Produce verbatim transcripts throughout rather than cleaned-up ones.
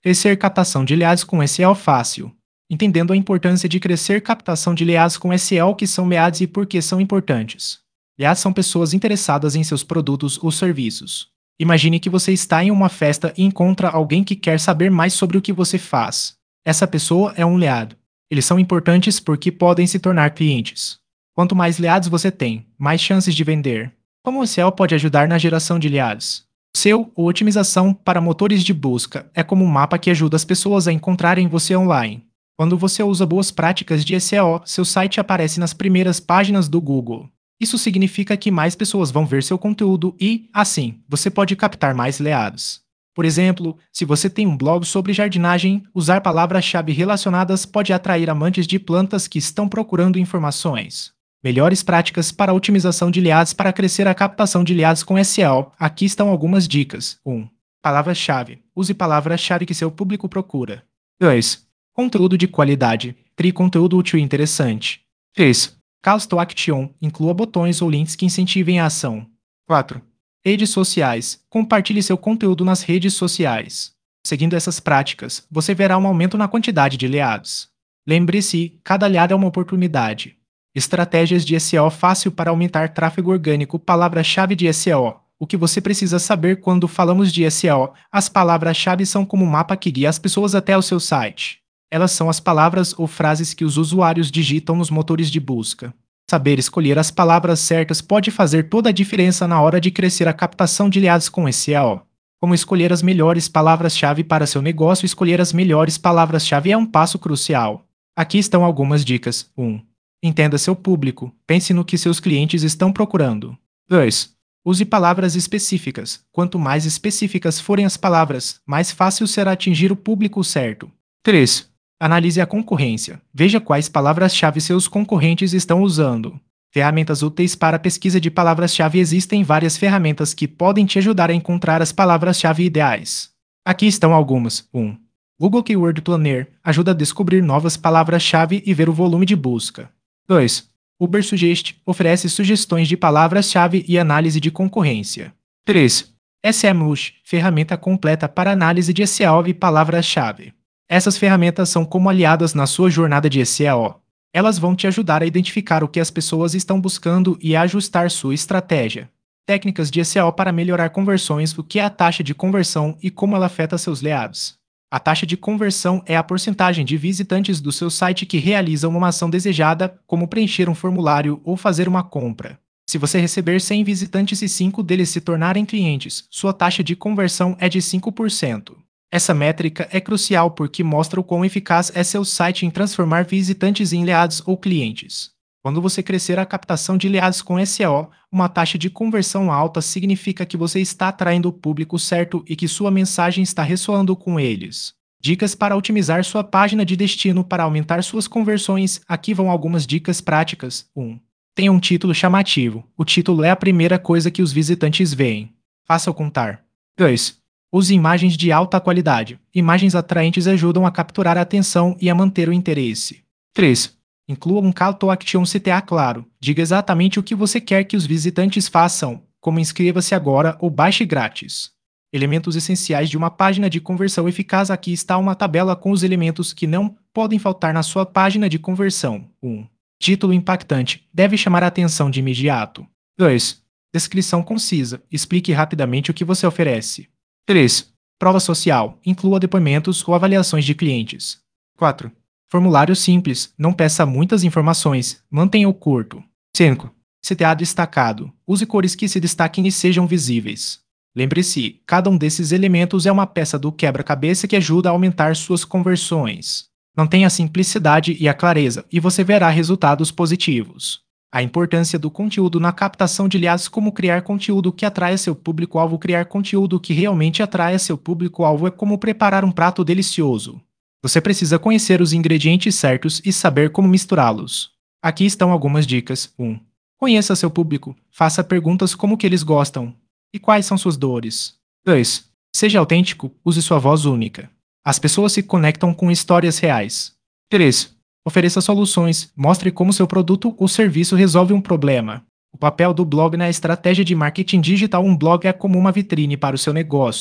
Crescer captação de leads com S E O fácil. Entendendo a importância de crescer captação de leads com S E O, o que são leads e por que são importantes. Leads são pessoas interessadas em seus produtos ou serviços. Imagine que você está em uma festa e encontra alguém que quer saber mais sobre o que você faz. Essa pessoa é um lead. Eles são importantes porque podem se tornar clientes. Quanto mais leads você tem, mais chances de vender. Como o S E O pode ajudar na geração de leads? S E O, ou otimização para motores de busca, é como um mapa que ajuda as pessoas a encontrarem você online. Quando você usa boas práticas de S E O, seu site aparece nas primeiras páginas do Google. Isso significa que mais pessoas vão ver seu conteúdo e, assim, você pode captar mais leads. Por exemplo, se você tem um blog sobre jardinagem, usar palavras-chave relacionadas pode atrair amantes de plantas que estão procurando informações. Melhores práticas para a otimização de leads para crescer a captação de leads com S E O. Aqui estão algumas dicas. um. Palavras-chave. Use palavras-chave que seu público procura. dois. Conteúdo de qualidade. Crie conteúdo útil e interessante. três. Calls to Action. Inclua botões ou links que incentivem a ação. quatro. Redes sociais. Compartilhe seu conteúdo nas redes sociais. Seguindo essas práticas, você verá um aumento na quantidade de leads. Lembre-se, cada lead é uma oportunidade. Estratégias de S E O fácil para aumentar tráfego orgânico. Palavra-chave de S E O. O que você precisa saber quando falamos de S E O? As palavras-chave são como um mapa que guia as pessoas até o seu site. Elas são as palavras ou frases que os usuários digitam nos motores de busca. Saber escolher as palavras certas pode fazer toda a diferença na hora de crescer a captação de leads com S E O. Como escolher as melhores palavras-chave para seu negócio? Escolher as melhores palavras-chave é um passo crucial. Aqui estão algumas dicas. um. Entenda seu público. Pense no que seus clientes estão procurando. dois. Use palavras específicas. Quanto mais específicas forem as palavras, mais fácil será atingir o público certo. três. Analise a concorrência. Veja quais palavras-chave seus concorrentes estão usando. Ferramentas úteis para pesquisa de palavras-chave. Existem várias ferramentas que podem te ajudar a encontrar as palavras-chave ideais. Aqui estão algumas. um. Google Keyword Planner ajuda a descobrir novas palavras-chave e ver o volume de busca. dois. Ubersuggest oferece sugestões de palavras-chave e análise de concorrência. três. SEMrush, ferramenta completa para análise de S E O e palavras-chave. Essas ferramentas são como aliadas na sua jornada de S E O. Elas vão te ajudar a identificar o que as pessoas estão buscando e a ajustar sua estratégia. Técnicas de S E O para melhorar conversões. O que é a taxa de conversão e como ela afeta seus leads? A taxa de conversão é a porcentagem de visitantes do seu site que realizam uma ação desejada, como preencher um formulário ou fazer uma compra. Se você receber cem visitantes e cinco deles se tornarem clientes, sua taxa de conversão é de cinco por cento. Essa métrica é crucial porque mostra o quão eficaz é seu site em transformar visitantes em leads ou clientes. Quando você crescer a captação de leads com S E O, uma taxa de conversão alta significa que você está atraindo o público certo e que sua mensagem está ressoando com eles. Dicas para otimizar sua página de destino para aumentar suas conversões. Aqui vão algumas dicas práticas. um. Tenha um título chamativo. O título é a primeira coisa que os visitantes veem. Faça-o contar. dois. Use imagens de alta qualidade. Imagens atraentes ajudam a capturar a atenção e a manter o interesse. três. Inclua um call to action C T A claro. Diga exatamente o que você quer que os visitantes façam, como inscreva-se agora ou baixe grátis. Elementos essenciais de uma página de conversão eficaz. Aqui está uma tabela com os elementos que não podem faltar na sua página de conversão. um. Título impactante. Deve chamar a atenção de imediato. dois. Descrição concisa. Explique rapidamente o que você oferece. três. Prova social. Inclua depoimentos ou avaliações de clientes. quatro. Formulário simples. Não peça muitas informações. Mantenha-o curto. cinco. C T A destacado. Use cores que se destaquem e sejam visíveis. Lembre-se, cada um desses elementos é uma peça do quebra-cabeça que ajuda a aumentar suas conversões. Mantenha a simplicidade e a clareza, e você verá resultados positivos. A importância do conteúdo na captação de leads. Como criar conteúdo que atraia seu público-alvo. Criar conteúdo que realmente atraia seu público-alvo é como preparar um prato delicioso. Você precisa conhecer os ingredientes certos e saber como misturá-los. Aqui estão algumas dicas. um. Conheça seu público. Faça perguntas como o que eles gostam e quais são suas dores. dois. Seja autêntico. Use sua voz única. As pessoas se conectam com histórias reais. três. Ofereça soluções. Mostre como seu produto ou serviço resolve um problema. O papel do blog na estratégia de marketing digital. Um blog é como uma vitrine para o seu negócio.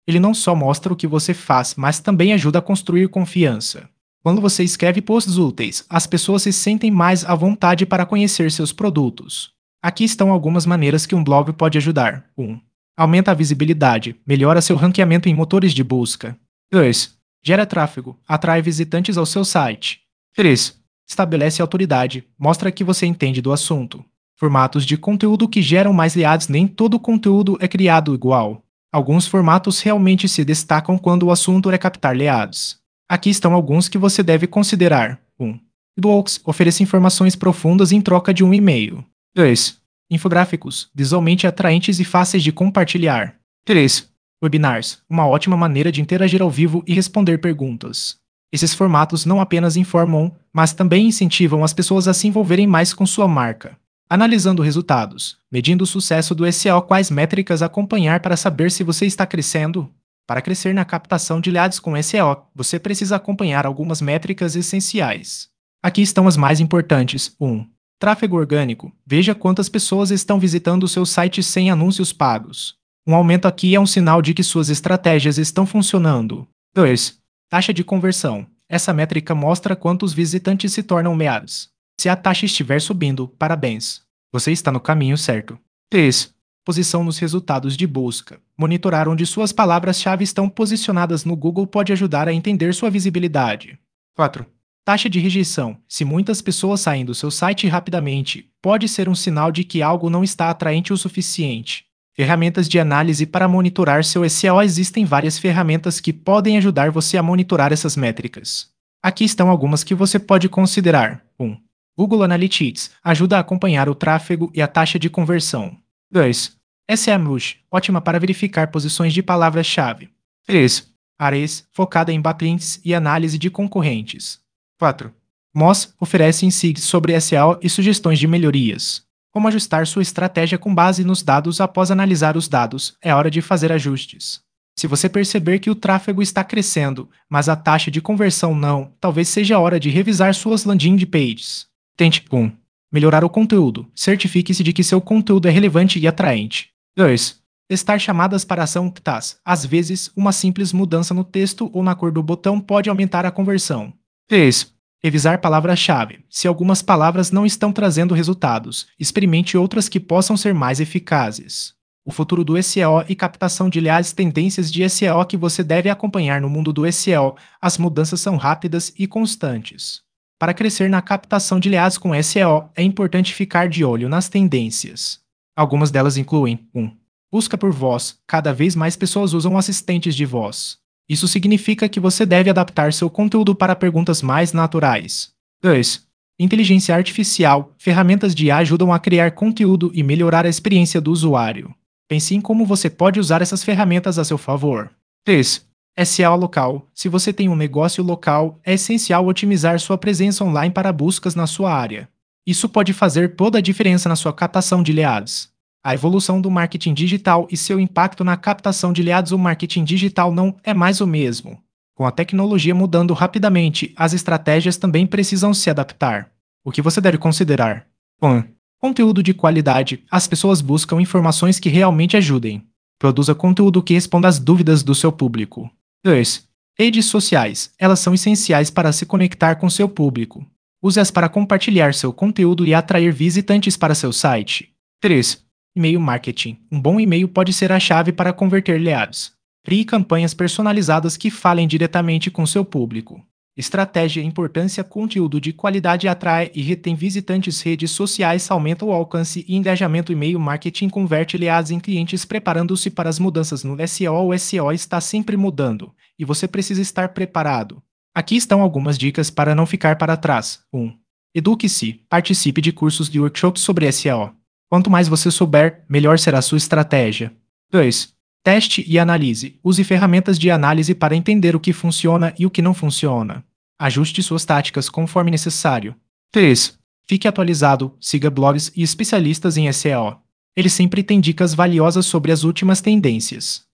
Ele não só mostra o que você faz, mas também ajuda a construir confiança. Quando você escreve posts úteis, as pessoas se sentem mais à vontade para conhecer seus produtos. Aqui estão algumas maneiras que um blog pode ajudar. um. Aumenta a visibilidade, melhora seu ranqueamento em motores de busca. dois. Gera tráfego, atrai visitantes ao seu site. três. Estabelece autoridade, mostra que você entende do assunto. Formatos de conteúdo que geram mais leads. Nem todo conteúdo é criado igual. Alguns formatos realmente se destacam quando o assunto é captar leads. Aqui estão alguns que você deve considerar. um. Blogs oferece informações profundas em troca de um e-mail. dois. Infográficos, visualmente atraentes e fáceis de compartilhar. três. Webinars, uma ótima maneira de interagir ao vivo e responder perguntas. Esses formatos não apenas informam, mas também incentivam as pessoas a se envolverem mais com sua marca. Analisando resultados, medindo o sucesso do S E O, quais métricas acompanhar para saber se você está crescendo? Para crescer na captação de leads com S E O, você precisa acompanhar algumas métricas essenciais. Aqui estão as mais importantes. um. Tráfego orgânico. Veja quantas pessoas estão visitando o seu site sem anúncios pagos. Um aumento aqui é um sinal de que suas estratégias estão funcionando. dois. Taxa de conversão. Essa métrica mostra quantos visitantes se tornam leads. Se a taxa estiver subindo, parabéns. Você está no caminho certo. três. Posição nos resultados de busca. Monitorar onde suas palavras-chave estão posicionadas no Google pode ajudar a entender sua visibilidade. quatro. Taxa de rejeição. Se muitas pessoas saem do seu site rapidamente, pode ser um sinal de que algo não está atraente o suficiente. Ferramentas de análise para monitorar seu S E O. Existem várias ferramentas que podem ajudar você a monitorar essas métricas. Aqui estão algumas que você pode considerar. um. Google Analytics ajuda a acompanhar o tráfego e a taxa de conversão. dois. SEMrush, ótima para verificar posições de palavras-chave. três. Ahrefs, focada em backlinks e análise de concorrentes. quatro. Moz oferece insights sobre S E O e sugestões de melhorias. Como ajustar sua estratégia com base nos dados. Após analisar os dados, é hora de fazer ajustes. Se você perceber que o tráfego está crescendo, mas a taxa de conversão não, talvez seja a hora de revisar suas landing pages. Tente um. Melhorar o conteúdo. Certifique-se de que seu conteúdo é relevante e atraente. dois. Testar chamadas para ação T A S. Às vezes, uma simples mudança no texto ou na cor do botão pode aumentar a conversão. três. Revisar palavras-chave. Se algumas palavras não estão trazendo resultados, experimente outras que possam ser mais eficazes. O futuro do S E O e captação de leads. Tendências de S E O que você deve acompanhar no mundo do S E O. As mudanças são rápidas e constantes. Para crescer na captação de leads com S E O, é importante ficar de olho nas tendências. Algumas delas incluem um. Busca por voz. Cada vez mais pessoas usam assistentes de voz. Isso significa que você deve adaptar seu conteúdo para perguntas mais naturais. dois. Inteligência artificial. Ferramentas de I A ajudam a criar conteúdo e melhorar a experiência do usuário. Pense em como você pode usar essas ferramentas a seu favor. três. S E O local. Se você tem um negócio local, é essencial otimizar sua presença online para buscas na sua área. Isso pode fazer toda a diferença na sua captação de leads. A evolução do marketing digital e seu impacto na captação de leads. O marketing digital não é mais o mesmo. Com a tecnologia mudando rapidamente, as estratégias também precisam se adaptar. O que você deve considerar? um. Conteúdo de qualidade. As pessoas buscam informações que realmente ajudem. Produza conteúdo que responda às dúvidas do seu público. dois. Redes sociais. Elas são essenciais para se conectar com seu público. Use-as para compartilhar seu conteúdo e atrair visitantes para seu site. três. E-mail marketing. Um bom e-mail pode ser a chave para converter leads. Crie campanhas personalizadas que falem diretamente com seu público. Estratégia, importância, conteúdo de qualidade atrai e retém visitantes. Redes sociais aumentam o alcance e engajamento. E-mail marketing converte leads em clientes. Preparando-se para as mudanças no S E O. O S E O está sempre mudando, e você precisa estar preparado. Aqui estão algumas dicas para não ficar para trás. um. Eduque-se. Participe de cursos e workshops sobre S E O. Quanto mais você souber, melhor será a sua estratégia. dois. Teste e analise. Use ferramentas de análise para entender o que funciona e o que não funciona. Ajuste suas táticas conforme necessário. três. Fique atualizado. Siga blogs e especialistas em S E O. Eles sempre têm dicas valiosas sobre as últimas tendências.